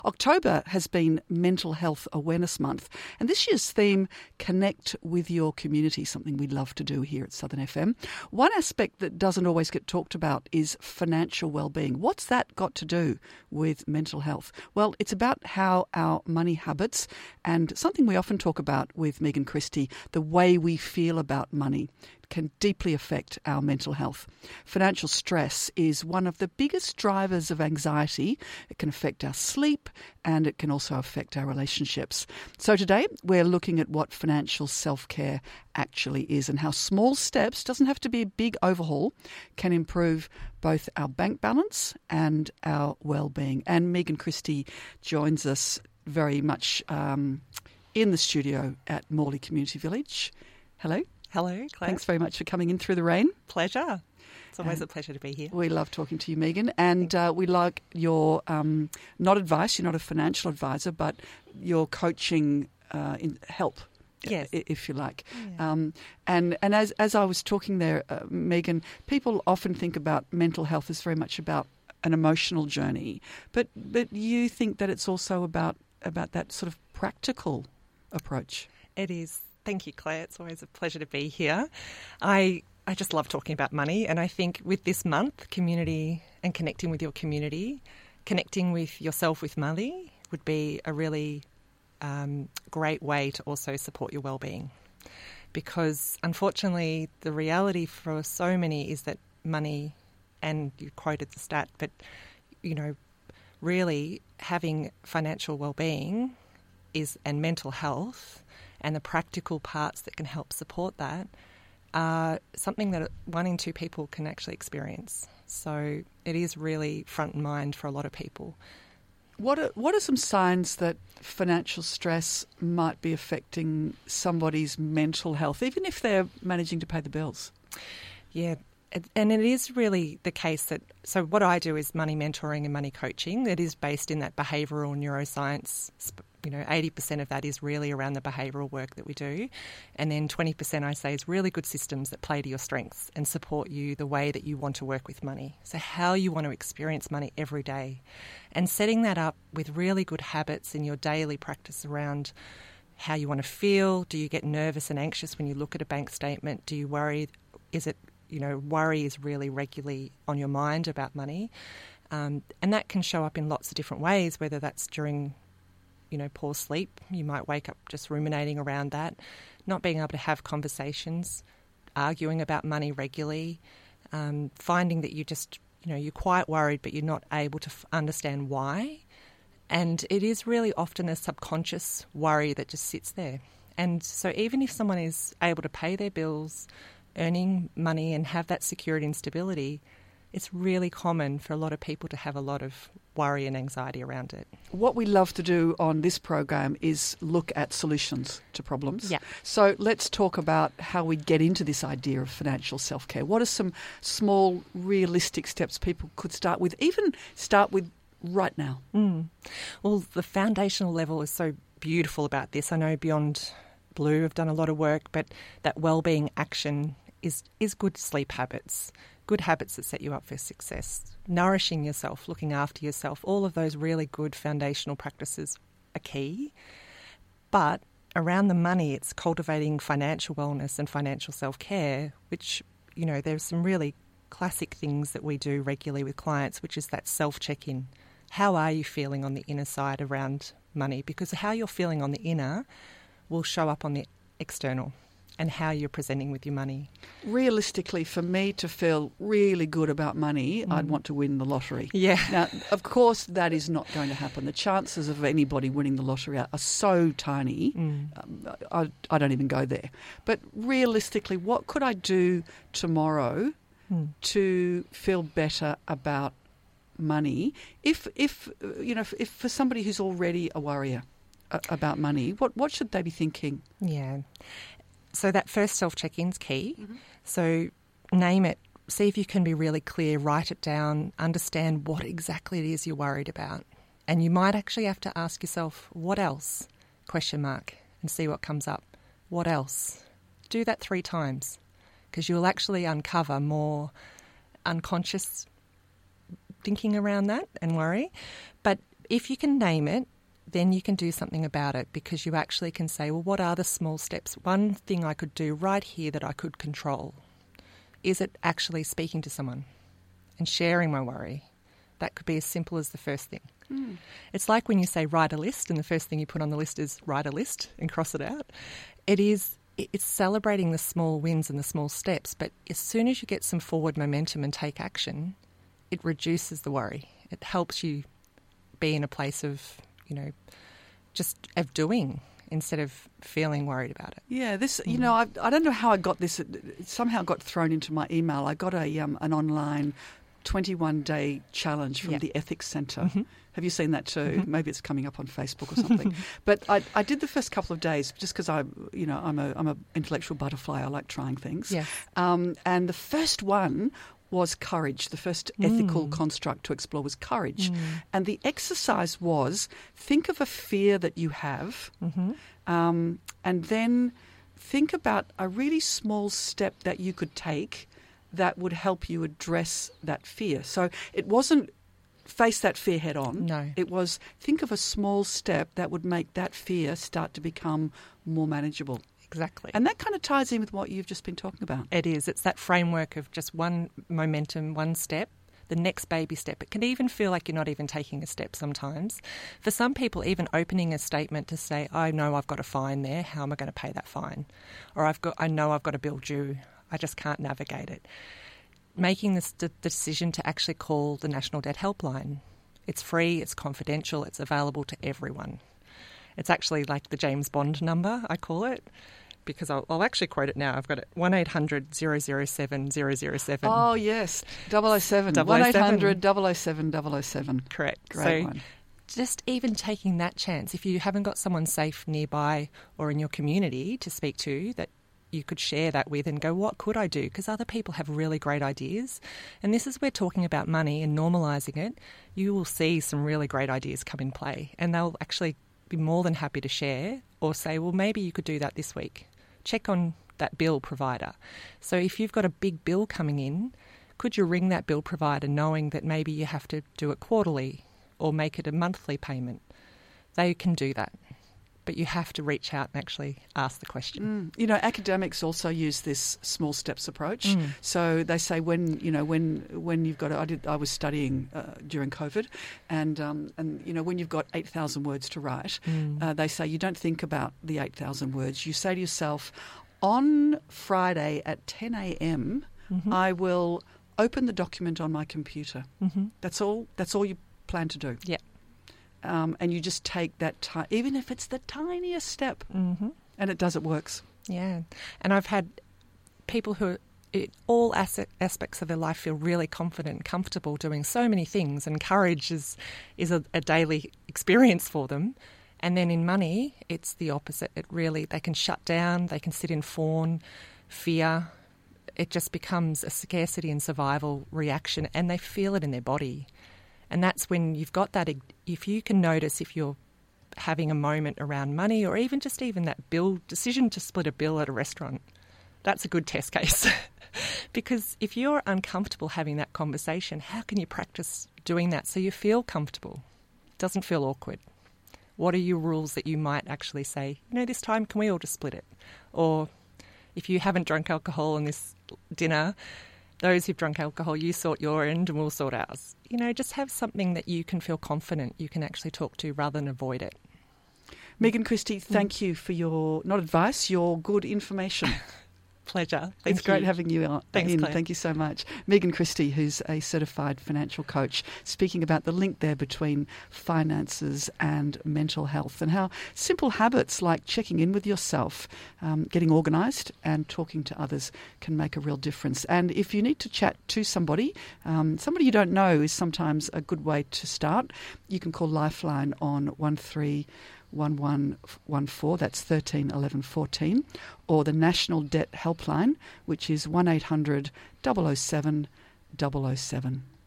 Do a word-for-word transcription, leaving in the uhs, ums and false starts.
October has been Mental Health Awareness Month, and this year's theme, Connect with Your Community, something we love to do here at Southern F M. One aspect that doesn't always get talked about is financial well-being. What's that got to do with mental health? Well, it's about how our money habits, and something we often talk about with Megan Christie, the way we feel about money, can deeply affect our mental health. Financial stress is one of the biggest drivers of anxiety. It can affect our sleep and it can also affect our relationships. So today we're looking at what financial self-care actually is and how small steps, doesn't have to be a big overhaul, can improve both our bank balance and our well-being. And Megan Christie joins us very much um, in the studio at Morley Community Village. Hello. Hello, Claire. Thanks very much for coming in through the rain. Pleasure. It's always and a pleasure to be here. We love talking to you, Megan. And uh, we like your, um, not advice, you're not a financial advisor, but your coaching uh, in help, yes. if you like. Yeah. Um, and and as, as I was talking there, uh, Megan, people often think about mental health as very much about an emotional journey. But but you think that it's also about, about that sort of practical approach. It is. Thank you, Claire. It's always a pleasure to be here. I I just love talking about money, and I think with this month, community and connecting with your community, connecting with yourself with money would be a really um, great way to also support your well-being. Because unfortunately, the reality for so many is that money, and you quoted the stat, but you know, really having financial well-being is and mental health and the practical parts that can help support that are something that one in two people can actually experience. So it is really front in mind for a lot of people. What are, what are some signs that financial stress might be affecting somebody's mental health, even if they're managing to pay the bills? Yeah, and it is really the case that, so what I do is money mentoring and money coaching. It is based in that behavioural neuroscience. You know, eighty percent of that is really around the behavioural work that we do. And then twenty percent I say is really good systems that play to your strengths and support you the way that you want to work with money. So how you want to experience money every day. And setting that up with really good habits in your daily practice around how you want to feel. Do you get nervous and anxious when you look at a bank statement? Do you worry? Is it, you know, worry is really regularly on your mind about money. Um, and that can show up in lots of different ways, whether that's during you know, poor sleep. You might wake up just ruminating around that, not being able to have conversations, arguing about money regularly, um, finding that you just, you know, you're quite worried but you're not able to f- understand why. And it is really often a subconscious worry that just sits there. And so even if someone is able to pay their bills, earning money and have that security and stability, it's really common for a lot of people to have a lot of worry and anxiety around it. What we love to do on this program is look at solutions to problems. Yeah. So let's talk about how we get into this idea of financial self-care. What are some small, realistic steps people could start with, even start with right now? Mm. Well, the foundational level is so beautiful about this. I know Beyond Blue have done a lot of work, but that wellbeing action is is good sleep habits, good habits that set you up for success, nourishing yourself, looking after yourself. All of those really good foundational practices are key. But around the money, it's cultivating financial wellness and financial self-care, which, you know, there's some really classic things that we do regularly with clients, which is that self-check-in. How are you feeling on the inner side around money? Because how you're feeling on the inner will show up on the external, and how you're presenting with your money. Realistically, for me to feel really good about money, mm. I'd want to win the lottery. Yeah. Now, of course, that is not going to happen. The chances of anybody winning the lottery are, are so tiny, mm. um, I, I don't even go there. But realistically, what could I do tomorrow mm. to feel better about money? If, if you know, if, if for somebody who's already a worrier a, about money, what, what should they be thinking? Yeah. So that first self-check-in's key. Mm-hmm. So name it. See if you can be really clear. Write it down. Understand what exactly it is you're worried about. And you might actually have to ask yourself, what else? Question mark. And see what comes up. What else? Do that three times because you'll actually uncover more unconscious thinking around that and worry. But if you can name it, then you can do something about it, because you actually can say, well, what are the small steps? One thing I could do right here that I could control. Is it actually speaking to someone and sharing my worry? That could be as simple as the first thing. Mm. It's like when you say write a list and the first thing you put on the list is write a list and cross it out. It is, it's celebrating the small wins and the small steps, but as soon as you get some forward momentum and take action, it reduces the worry. It helps you be in a place of, you know, just of doing instead of feeling worried about it. Yeah, this, you know, I, I don't know how I got this. It somehow got thrown into my email. I got a um, an online twenty-one day challenge from yeah. the Ethics Centre. Mm-hmm. Have you seen that too? Mm-hmm. Maybe it's coming up on Facebook or something. But I, I did the first couple of days just because I, you know, I'm a I'm a intellectual butterfly. I like trying things. Yes. Um, and the first one was courage. The first ethical mm. construct to explore was courage. Mm. And the exercise was think of a fear that you have mm-hmm. um, and then think about a really small step that you could take that would help you address that fear. So it wasn't face that fear head on. No. It was think of a small step that would make that fear start to become more manageable. Exactly. And that kind of ties in with what you've just been talking about. It is. It's that framework of just one momentum, one step, the next baby step. It can even feel like you're not even taking a step sometimes. For some people, even opening a statement to say, I know I've got a fine there. How am I going to pay that fine? Or I've got, I know I've got a bill due. I just can't navigate it. Making this the decision to actually call the National Debt Helpline. It's free, it's confidential, it's available to everyone. It's actually like the James Bond number, I call it, because I'll, I'll actually quote it now. I've got it, one eight hundred zero zero seven zero zero seven. Oh, yes, double oh seven. one eight hundred double oh seven double oh seven. Correct. Great so one. Just even taking that chance, if you haven't got someone safe nearby or in your community to speak to that you could share that with and go, what could I do? Because other people have really great ideas. And this is where talking about money and normalising it, you will see some really great ideas come in play. And they'll actually be more than happy to share or say, well, maybe you could do that this week. Check on that bill provider. So if you've got a big bill coming in, could you ring that bill provider knowing that maybe you have to do it quarterly or make it a monthly payment? They can do that. But you have to reach out and actually ask the question. Mm. You know, academics also use this small steps approach. Mm. So they say when you know when when you've got I did I was studying uh, during COVID, and um, and you know when you've got eight thousand words to write, Mm. uh, they say you don't think about the eight thousand words. You say to yourself, on Friday at ten a.m. Mm-hmm. I will open the document on my computer. Mm-hmm. That's all. That's all you plan to do. Yeah. Um, and you just take that time, even if it's the tiniest step, Mm-hmm. and it does, it works. Yeah. And I've had people who, it, all asset, aspects of their life feel really confident and comfortable doing so many things, and courage is, is a, a daily experience for them. And then in money, it's the opposite. It really, they can shut down, they can sit in fawn, fear. It just becomes a scarcity and survival reaction, and they feel it in their body. And that's when you've got that, if you can notice if you're having a moment around money, or even just even that bill, decision to split a bill at a restaurant, that's a good test case. Because if you're uncomfortable having that conversation, how can you practice doing that so you feel comfortable? It doesn't feel awkward. What are your rules that you might actually say, you know, this time can we all just split it? Or if you haven't drunk alcohol on this dinner, those who've drunk alcohol, you sort your end and we'll sort ours. You know, just have something that you can feel confident you can actually talk to rather than avoid it. Megan Christie, thank mm. you for your, not advice, your good information. Pleasure. Thank it's great you. having you on. Thanks, in. Claire. Thank you so much. Megan Christie, who's a certified financial coach, speaking about the link there between finances and mental health, and how simple habits like checking in with yourself, um, getting organised and talking to others can make a real difference. And if you need to chat to somebody, um, somebody you don't know is sometimes a good way to start. You can call Lifeline on one three one one one four, that's thirteen eleven fourteen, or the National Debt Helpline, which is one eight hundred double oh seven double oh seven.